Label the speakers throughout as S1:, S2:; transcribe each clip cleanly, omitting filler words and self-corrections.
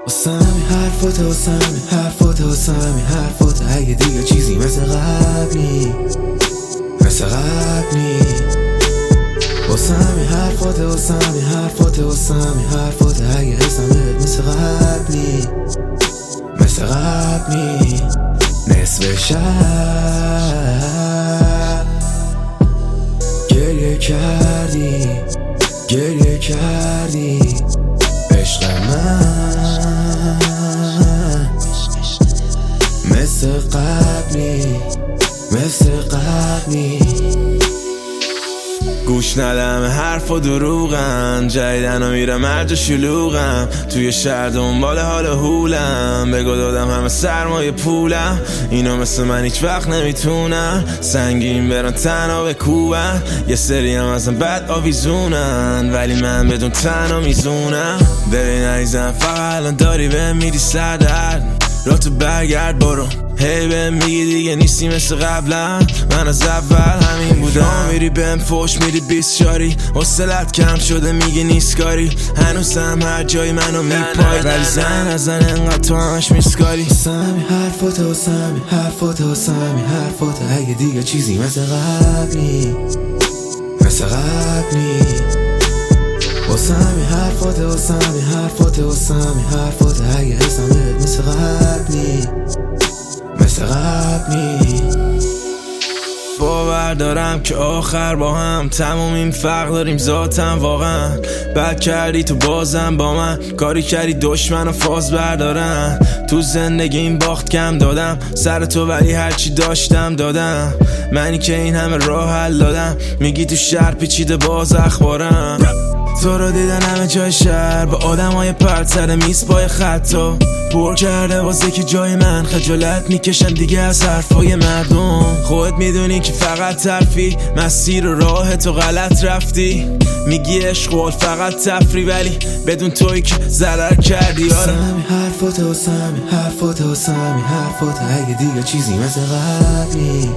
S1: واسم حرفات واسم حرفات اگه دیگه چیزی مثل قبلی واسم حرفات اگه حسمت مثل قبلی نصف شب گریه کردی عشق من مثل قبلی گوش ندم حرف و دروغم، جدیدن و میرم مرج شلوغم، توی شهر دنبال حال هولم، بگو دادم همه سرمایه پولم، اینو مثل من هیچ وقت نمیتونن سنگین برن تنها بکوبن، یه سری هم ازم بد آویزونن ولی من بدون تنها میزونم. ببین عزیزم فقط الان داری بهم میدی سردرد، را تو برگرد برو، هی بهم میگی دیگه نیستی مثل قبلا، من از اول همین بودم، میری بهم فوش میری 20 شاری، حوصلت کم شده میگی نیست کاری، هنوزم هر جای منو میپای ولی زن از زن انقدر تو همش میسکاری. واسم حرفات اگه دیگه چیزی مثل قبلی واسم حرفات اگه حسمت مثل قبلی باور دارم که آخر با هم تمام این فرق داریم ذاتم، واقعا بد کردی تو بازم با من، کاری کردی دشمن و فاز بردارم، تو زندگی این باخت کم دادم سر تو ولی هرچی داشتم دادم، منی که این همه راه حل دادم، میگی تو شهر پیچیده باز اخبارم، تو رو دیدن همه جای شهر با آدم های پرد سر میز پای خطا پر کرده واسه که جای من خجالت میکشم دیگه از حرفای مردم، خودت میدونی که فقط ترفی مسیر و راه تو غلط رفتی، میگی عشق فقط تفری ولی بدون توی که ضرر کردی. واسم حرفات اگه دیگه چیزی مثل قبلی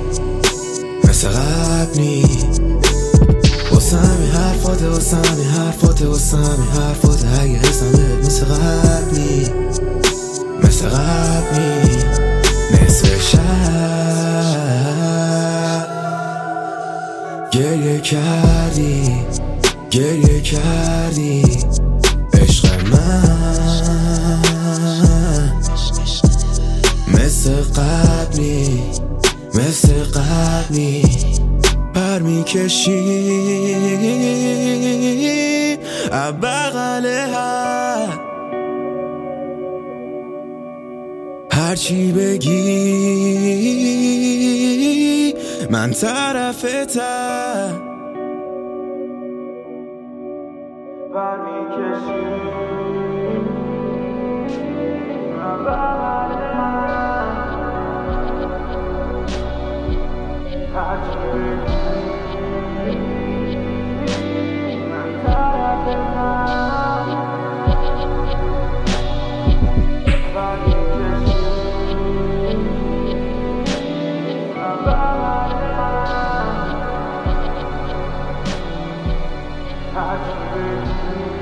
S1: واسم حرفات اگه حسمت مثل قبلی نصف شب گریه کردی عشق من مثل قبلی پر میکشی بغل هرچی بگی من طرفتم، پر میکشی بغل هرچی بگی I